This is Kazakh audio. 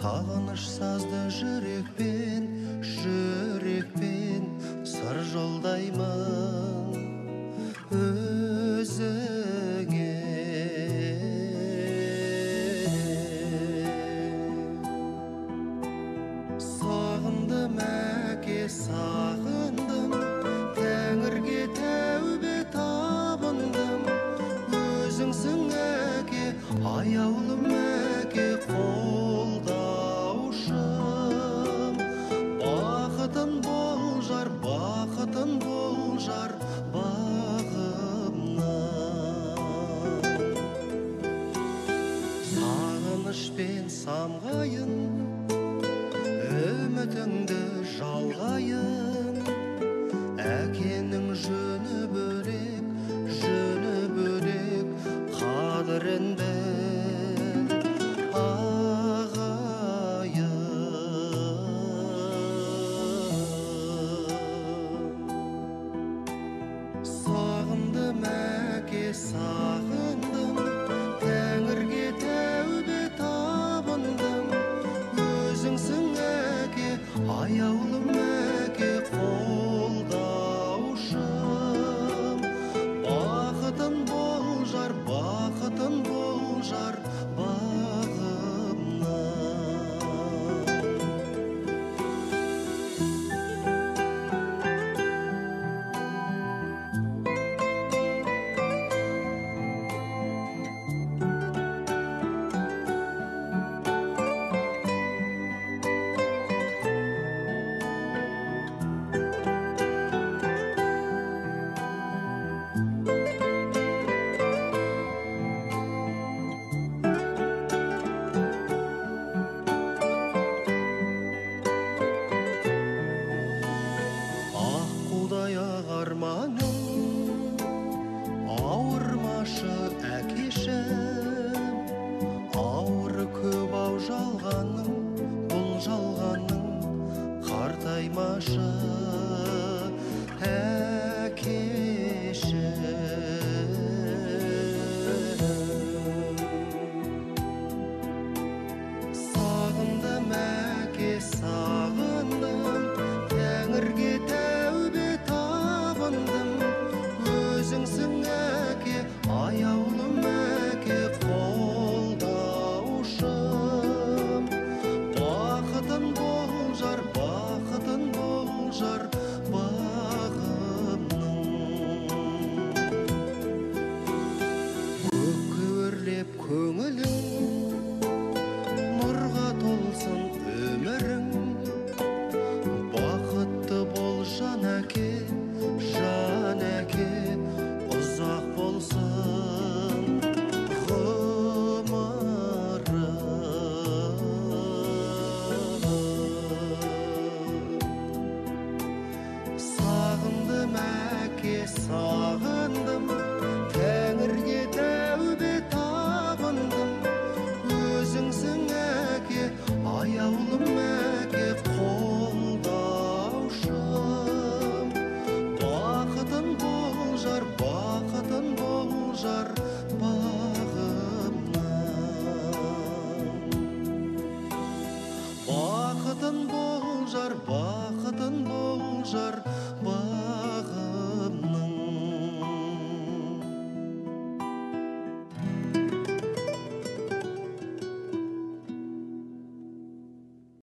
Sağınış sazdı жүрекпен сыр жолдаймын өзіңе. Сағындым әке, сағындым, тәңірге тәубе табындым. Өзіңсің әке, аяулым әке, қолдаушым. Бақытын болжар бағымнан. Сағынышпен самғайын, үмітіңді жалғайын. Әкенің жөні бөлек, қадірін біл ағайын. Сағындым әке, сағындым, тәңірге тәубе табындым. Өзіңсің әке, аяулым әке, қолдаушым. Бақытын болжар бағымнан. Арманым ауырмашы әкешім, ауыры көп ау жалғаның, бұл жалғаның қартаймашы әкешім. Сағындым әке, сағындым, тәңірге тәубе табындым. Өзіңсің әке, аяулым әке, қолдаушым. Бақытын болжар бағымның. Көкке өрлеп көңілің, нұрға толсын өмірің. Бақытты бол жан әке, ұзақ болсын ғұмырың. Сағындым әке,